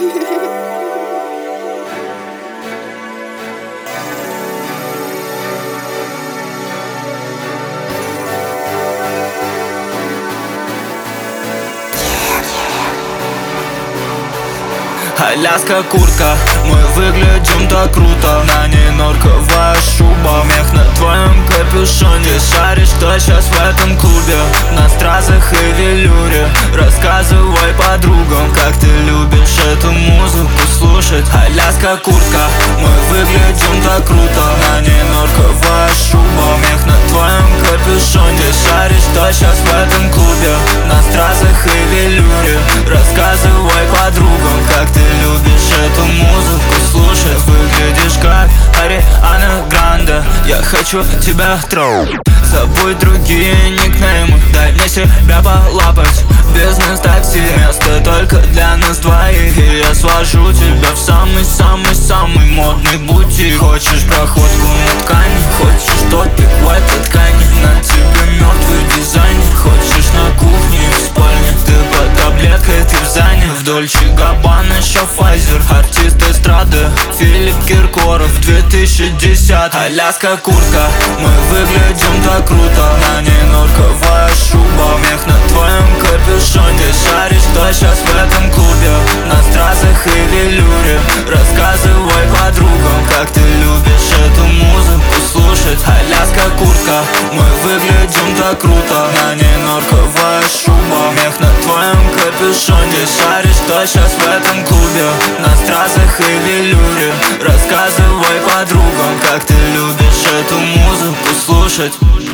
Аляска куртка, мы выглядим так круто. На ней норковая шуба, мех на твоем капюшоне. Ты шаришь, что сейчас в этом клубе, на стразах и велюре. Рассказывай подругам, как ты любишь эту музыку слушать. Аляска куртка, мы выглядим так круто. На ней норковая шуба, мех на твоем капюшоне. Ты шаришь, что сейчас в этом клубе, на стразах и велюре. Рассказывай подругам, как ты любишь эту музыку слушать. Выглядишь как Ариана Гранде, я хочу тебя трогать. Забудь другие никнеймы, дай мне себя полапать. Бизнес-такси, место только для нас двоих. И я свожу тебя в самый-самый-самый модный бутик. Хочешь проходку на ткани, хочешь топик в этой ткани. На тебе мертвый дизайн, хочешь на кухне и в спальне. Ты под таблеткой, ты в зане. В Дольче Габбана еще Pfizer. Артист эстрады Филипп Киркоров 2010. Аляска куртка, мы выглядим так круто. На ней норковая шуба, мех на твоем капюшоне. Ты шаришь, что сейчас в этом клубе, на стразах и велюре. Рассказывай подругам, как ты любишь эту музыку слушать. Аляска куртка, мы выглядим так круто. На ней норковая шуба, мех на твоем капюшоне. Ты шаришь, что сейчас в этом клубе, на стразах и велюре. Рассказывай подругам, как ты любишь эту музыку слушать.